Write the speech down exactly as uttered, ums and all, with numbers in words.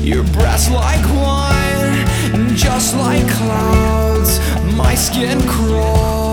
Your breath's like wine, just like clouds. My skin crawls.